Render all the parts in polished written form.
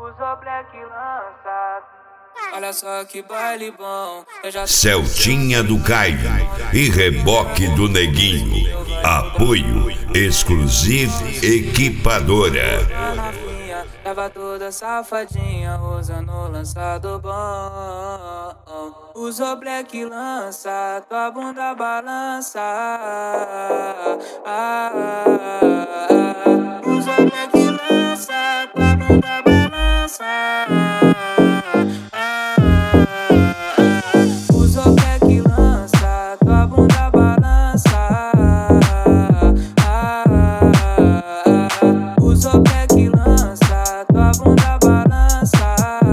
Usa black lança. Olha só que baile bom. Celtinha do Caio e reboque do Neguinho. Apoio exclusivo Equipadora. Tava toda safadinha usando o lançado bom. Usou black lança, tua bunda balança. Usou black lança, tua bunda balança. Usou black lança, tua bunda balança. Usou black lança, tua bunda balança.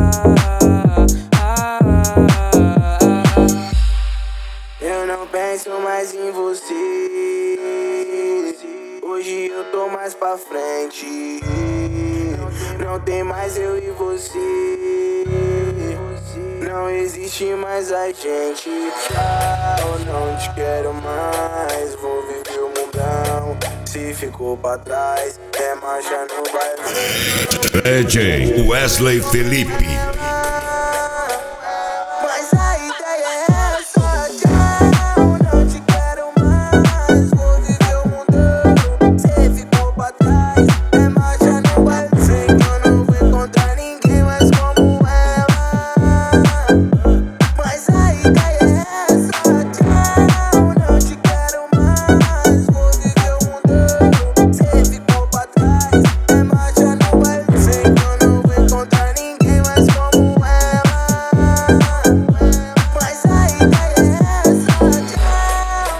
Eu não penso mais em você. Hoje eu tô mais pra frente. Não tem mais eu e você. Não existe mais a gente. Eu não te quero mais. Vou viver o mundão. Se ficou pra trás, é marcha no baile. DJ Wesley Felipe. Mas a ideia é essa. Tchau, não te quero mais. Vou viver o mundão. Se ficou pra trás, é marcha no baile. Sei que eu não vou encontrar ninguém mais como ela. Mas a ideia é essa. Tchau, não te quero mais. Vou viver o mundão. Se ficou pra trás, é marcha no baile. Sei que eu não vou encontrar ninguém mais como ela. Mas a ideia é essa. Tchau.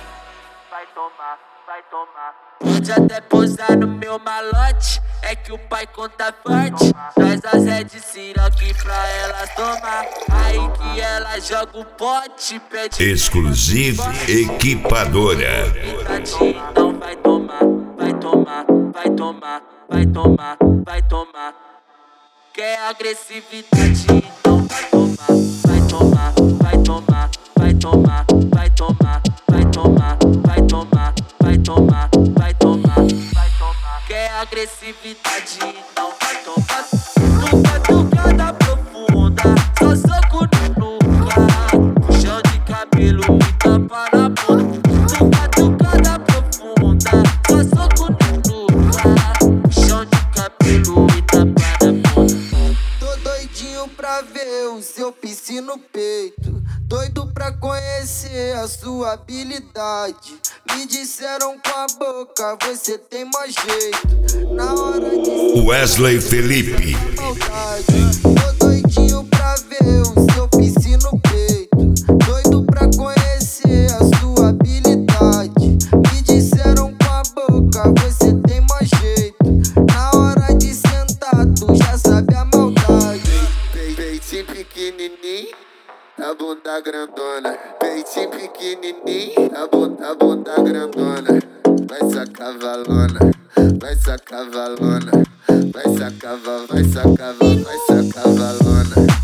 Vai tomar, vai tomar. Pode até pousar no meu malote, é que o pai conta forte. Traz as Red Ciroc pra elas tomar. Aí que ela joga o pote, pede Exclusivo Equipadora. então vai tomar, vai tomar, vai tomar, vai tomar, vai tomar. Quer agressividade, então vai tomar, vai tomar, vai tomar, vai tomar, vai tomar, vai tomar, vai tomar, vai tomar, vai tomar, vai tomar. Quer agressividade, então vai tomar. Nunca tocada profunda, só soco no nuca. Puxão de cabelo e tapa na bunda. Nunca tocada profunda, só soco no nuca. Puxão de cabelo e tapa na bunda. Tô doidinho pra ver o seu piercing no peito. Doido pra conhecer a sua habilidade. Me disseram com a boca, você tem mais jeito. Na hora de Wesley Felipe. maldade. Tô doidinho pra ver o seu piercing no peito. Doido pra conhecer a sua habilidade. Me disseram com a boca, você tem mais jeito. Na hora de sentar, tu já sabe a maldade. Peitinho pequenininho, a bunda grandona. Peitinho pequenininho, a bunda grandona. Vai sacar valona, vai sacar valona. Vai sacar, vai sacar, vai sacar valona.